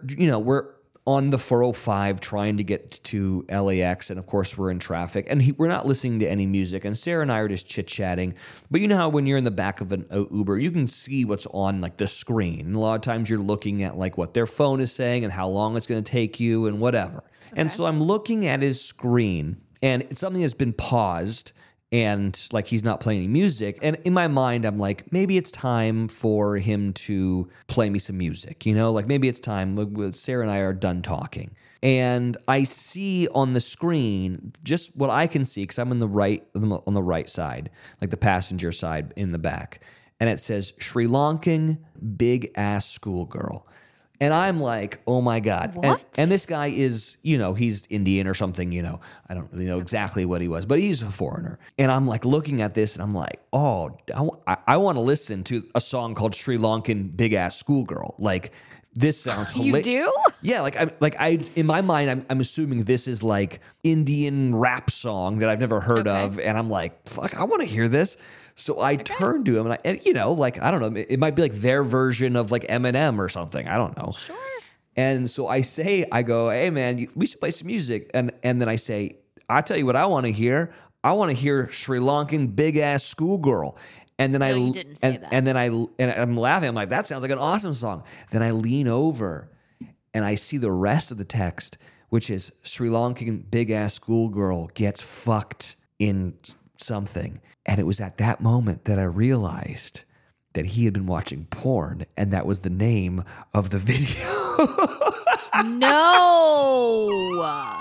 A: on the 405 trying to get to LAX, and of course we're in traffic, and we're not listening to any music, and Sarah and I are just chit-chatting. But you know how when you're in the back of an Uber, you can see what's on like the screen, and a lot of times you're looking at like what their phone is saying and how long it's going to take you and whatever. And so I'm looking at his screen, and it's something that's been paused, and like he's not playing any music. And in my mind, I'm like, maybe it's time for him to play me some music, like maybe it's time. Sarah and I are done talking. And I see on the screen just what I can see, because I'm on the right side, like the passenger side in the back. And it says Sri Lankan big ass schoolgirl. And I'm like, oh my God.
B: What?
A: And this guy is, he's Indian or something, I don't really know exactly what he was, but he's a foreigner. And I'm like looking at this and I'm like, oh, I want to listen to a song called Sri Lankan Big Ass Schoolgirl. Like, this sounds hilarious.
B: You do?
A: Yeah, I in my mind, I'm assuming this is like Indian rap song that I've never heard of. And I'm like, fuck, I want to hear this. So I turned to him and I don't know, it might be like their version of like Eminem or something. I don't know.
B: Sure.
A: And so I go, hey man, we should play some music. And then I say, I tell you what I want to hear. I want to hear Sri Lankan Big Ass Schoolgirl. And then
B: you didn't say that.
A: and then I'm laughing. I'm like, that sounds like an awesome song. Then I lean over and I see the rest of the text, which is Sri Lankan Big Ass Schoolgirl gets fucked in something. And it was at that moment that I realized that he had been watching porn, and that was the name of the video.
B: No.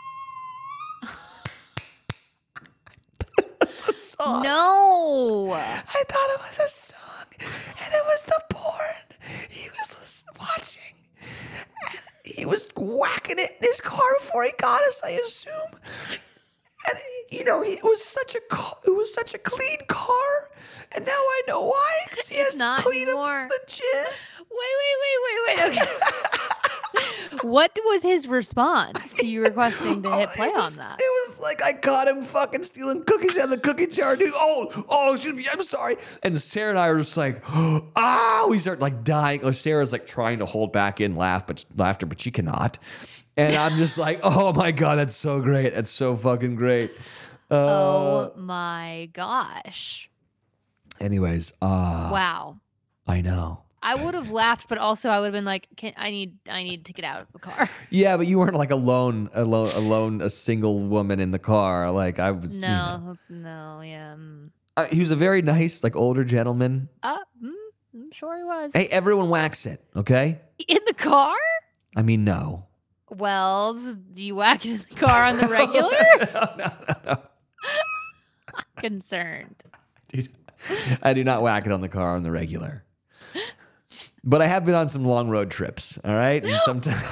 A: It's a song.
B: No.
A: I thought it was a song, and it was the porn he was watching. And he was whacking it in his car before he got us, I assume. And it was such a clean car, and now I know why, because he has to
B: not
A: clean
B: anymore.
A: up the jizz.
B: Wait. Okay. What was his response to you requesting to hit play on that?
A: It was like I caught him fucking stealing cookies out of the cookie jar, dude. Oh, excuse me, I'm sorry. And Sarah and I are just like, we start like dying. Sarah's like trying to hold back in laughter, but she cannot. And I'm just like, oh my God, that's so great. That's so fucking great.
B: Oh my gosh.
A: Anyways,
B: Wow.
A: I know.
B: I would have laughed, but also I would have been like, I need to get out of the car.
A: Yeah, but you weren't like alone, a single woman in the car. Like I was.
B: No, yeah.
A: He was a very nice, like older gentleman.
B: I'm sure he was.
A: Hey, everyone whacks it, okay?
B: In the car?
A: I mean, no.
B: Well, do you whack it in the car on the regular?
A: No.
B: I'm concerned.
A: Dude, I do not whack it on the car on the regular. But I have been on some long road trips, all right? And sometimes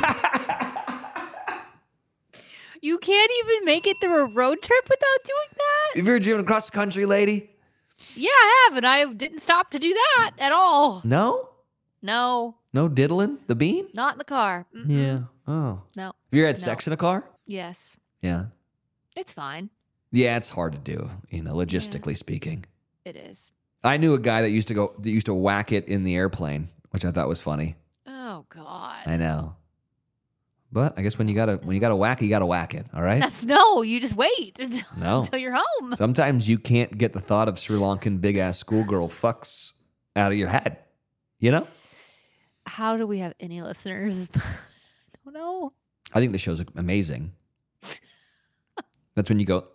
B: You can't even make it through a road trip without doing that?
A: have you ever driven across the country, lady?
B: Yeah, I have, and I didn't stop to do that at all.
A: No?
B: No,
A: No diddling the bean?
B: not in the car. Mm-mm.
A: Yeah. Oh.
B: No.
A: Have you ever had
B: No.
A: sex in a car?
B: Yes.
A: Yeah.
B: It's fine.
A: Yeah, it's hard to do, logistically speaking.
B: It is.
A: I knew a guy that used to whack it in the airplane, which I thought was funny.
B: Oh God.
A: I know. But I guess when you gotta whack it, you gotta whack it, all right?
B: You just wait
A: No.
B: until you're home.
A: Sometimes you can't get the thought of Sri Lankan big ass schoolgirl fucks out of your head. You know?
B: How do we have any listeners? I don't know.
A: I think the show's amazing. That's when you go.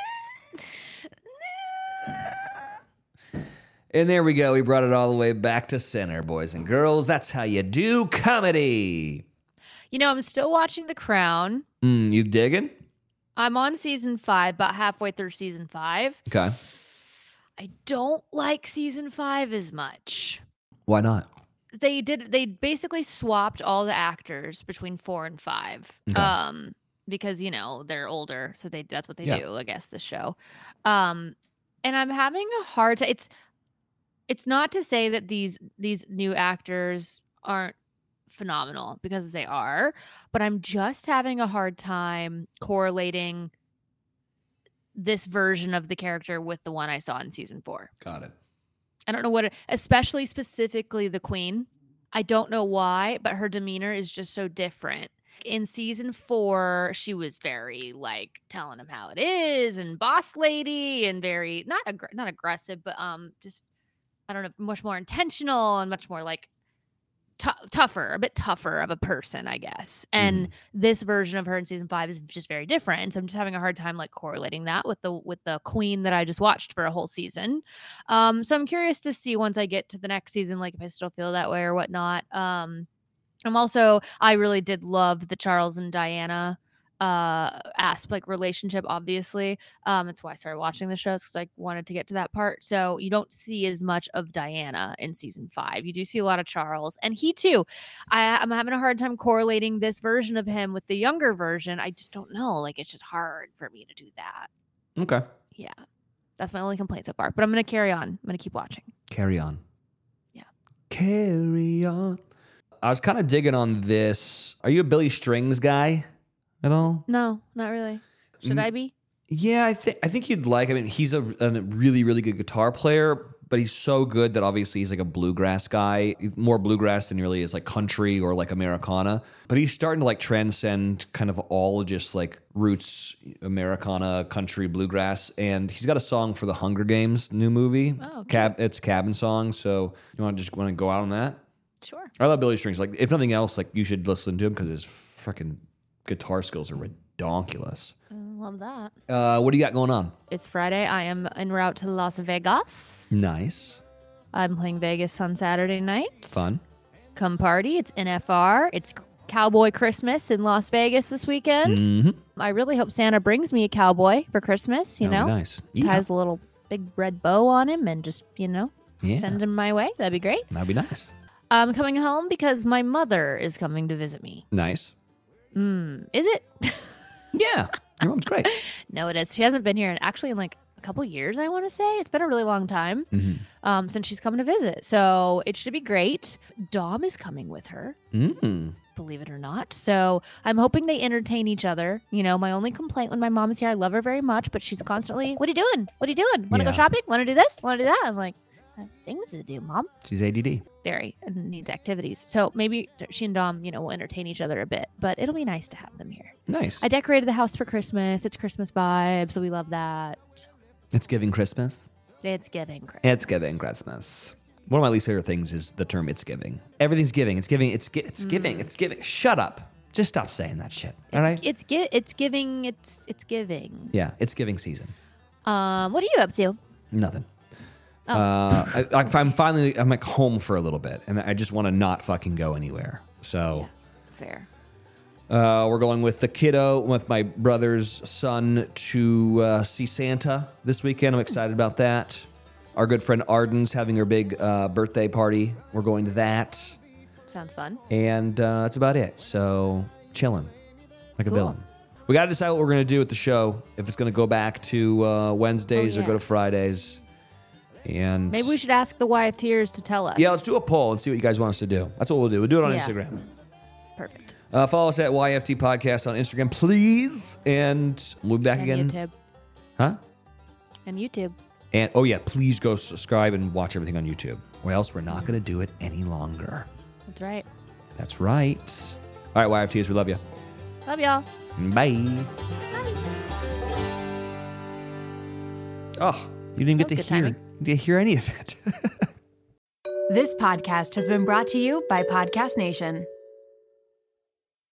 A: And there we go. We brought it all the way back to center, boys and girls. That's how you do comedy.
B: I'm still watching The Crown.
A: You digging?
B: I'm on season 5, about halfway through season 5.
A: Okay.
B: I don't like season 5 as much.
A: Why not?
B: They basically swapped all the actors between 4 and 5.
A: Okay.
B: Because they're older, so that's what they
A: Yeah.
B: do, I guess, the show. And I'm having a hard time. It's not to say that these new actors aren't phenomenal because they are, but I'm just having a hard time correlating this version of the character with the one I saw in season 4.
A: Got it.
B: I don't know what especially specifically the queen. I don't know why, but her demeanor is just so different. In season 4, she was very like telling him how it is and boss lady and very not aggressive, but just I don't know, much more intentional and much more like tougher, a bit tougher of a person, I guess. And this version of her in season 5 is just very different. So I'm just having a hard time like correlating that with the queen that I just watched for a whole season. So I'm curious to see once I get to the next season, like if I still feel that way or whatnot. I really did love the Charles and Diana like relationship, obviously. It's why I started watching the shows because I wanted to get to that part. So you don't see as much of Diana in season 5. You do see a lot of Charles, and he too. I'm having a hard time correlating this version of him with the younger version. I just don't know. Like it's just hard for me to do that.
A: Okay.
B: Yeah, that's my only complaint so far. But I'm gonna carry on. I'm gonna keep watching.
A: Carry on.
B: Yeah.
A: Carry on. I was kind of digging on this. Are you a Billy Strings guy at all?
B: No, not really. Should I be?
A: Yeah, I think you'd like. I mean, he's a really, really good guitar player, but he's so good that obviously he's like a bluegrass guy, more bluegrass than he really is like country or like Americana. But he's starting to like transcend kind of all just like roots, Americana, country, bluegrass. And he's got a song for the Hunger Games new movie.
B: Oh, okay.
A: It's a cabin song. So you want to go out on that?
B: Sure.
A: I love Billy Strings. Like, if nothing else, like you should listen to him because his freaking guitar skills are redonkulous.
B: Love that.
A: What do you got going on?
B: It's Friday. I am en route to Las Vegas.
A: Nice.
B: I'm playing Vegas on Saturday night.
A: Fun.
B: Come party. It's NFR. It's Cowboy Christmas in Las Vegas this weekend.
A: Mm-hmm.
B: I really hope Santa brings me a cowboy for Christmas, you
A: That'd
B: know?
A: be nice.
B: It has a little big red bow on him and just,
A: Yeah.
B: send him my way. That'd be great.
A: That'd be nice.
B: I'm coming home because my mother is coming to visit me.
A: Nice.
B: Is it?
A: Yeah. Your mom's great.
B: No, it is. She hasn't been here in like a couple years, I want to say. It's been a really long time since she's come to visit. So it should be great. Dom is coming with her, believe it or not. So I'm hoping they entertain each other. My only complaint when my mom is here, I love her very much, but she's constantly, what are you doing? What are you doing? Want to
A: Yeah.
B: go shopping? Want to do this? Want to do that? I'm like, I have things to do, Mom.
A: She's ADD.
B: Very, and needs activities. So maybe she and Dom, will entertain each other a bit, but it'll be nice to have them here.
A: Nice.
B: I decorated the house for Christmas. It's Christmas vibes, so we love that.
A: It's giving Christmas.
B: It's giving Christmas.
A: It's giving Christmas. One of my least favorite things is the term "it's giving." Everything's giving. It's giving. It's giving. It's giving. Shut up. Just stop saying that shit. All right.
B: It's giving. It's giving.
A: Yeah. It's giving season.
B: What are you up to?
A: Nothing.
B: Oh.
A: I'm like home for a little bit, and I just want to not fucking go anywhere. So.
B: Fair.
A: We're going with the kiddo, with my brother's son, to see Santa this weekend. I'm excited about that. Our good friend Arden's having her big birthday party. We're going to that.
B: Sounds fun.
A: And that's about it. So, chilling like a villain. We got to decide what we're going to do with the show. If it's going to go back to Wednesdays or go to Fridays. And
B: maybe we should ask the YFTers to tell us.
A: Yeah, let's do a poll and see what you guys want us to do. That's what we'll do. We'll do it on Instagram.
B: Perfect.
A: Follow us at YFT Podcast on Instagram, please. And we'll be back again.
B: YouTube.
A: Huh?
B: And YouTube.
A: And, please go subscribe and watch everything on YouTube. Or else we're not going to do it any longer.
B: That's right.
A: That's right. All right, YFTs, we love you.
B: Love y'all.
A: Bye.
B: Bye.
A: Oh, you didn't get to
B: That was good
A: hear.
B: timing.
A: You didn't hear any of it.
D: This podcast has been brought to you by Podcast Nation.